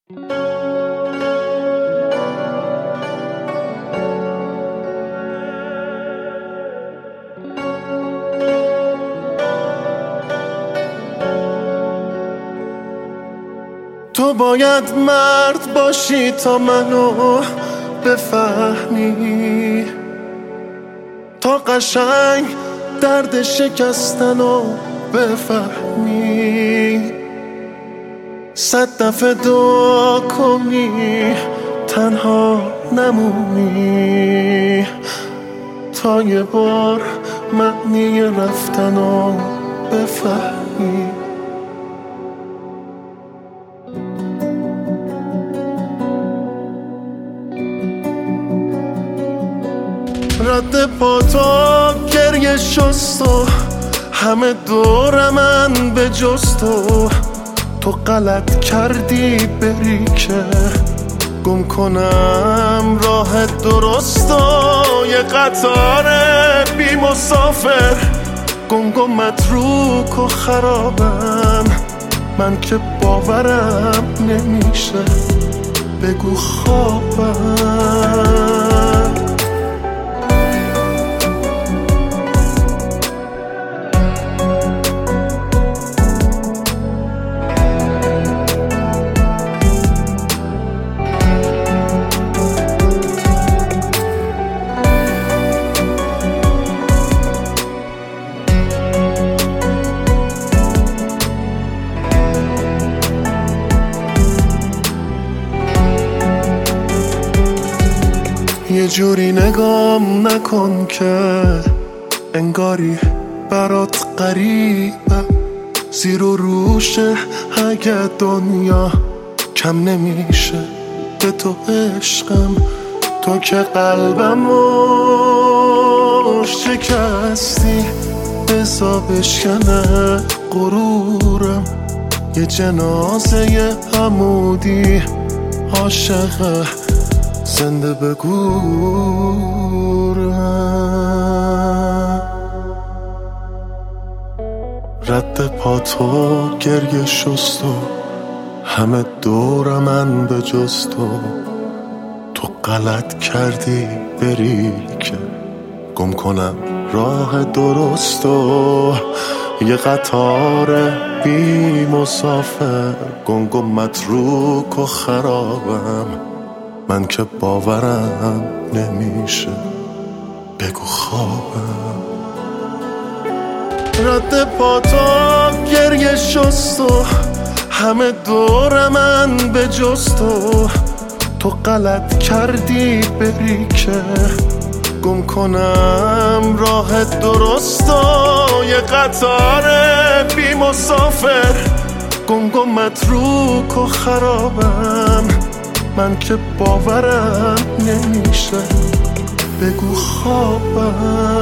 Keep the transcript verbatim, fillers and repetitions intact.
تو باید مرد باشی تا منو بفهمی، تا قشنگ درد شکستنو بفهمی. صد دفعه دعا کنی تنها نمونی، تا یه بار معنی رفتنو بفهمی. رد پا تو گریه شست و همه دور من به جز تو. تو غلط کردی بری که گم کنم راه درست و یه قطار بی مسافر گنگ و متروک و خرابم. من که باورم نمیشه بگو خوابم. یه جوری نگام نکن که انگاری برات غریبه، زیر و روشه اگه دنیا کم نمیشه به تو عشقم. تو که قلبمو شکستی بزا بشکنه غرورم. یه جنازه عمودی عاشقه زنده بگورم. رد پا تو گریه شست و همه دور من به جز تو. تو غلط کردی بری که گم کنم راه درست و یه قطار بی مسافر گنگ و متروک و خرابم. من که باورم نمیشه بگو خوابم. رد پا تو گریه شست و همه دور من به جز تو. تو غلط کردی بری که گم کنم راه درست و یه قطار بی مسافر گنگ و متروک و خرابم. من که باورم نمیشه بگو خوابم.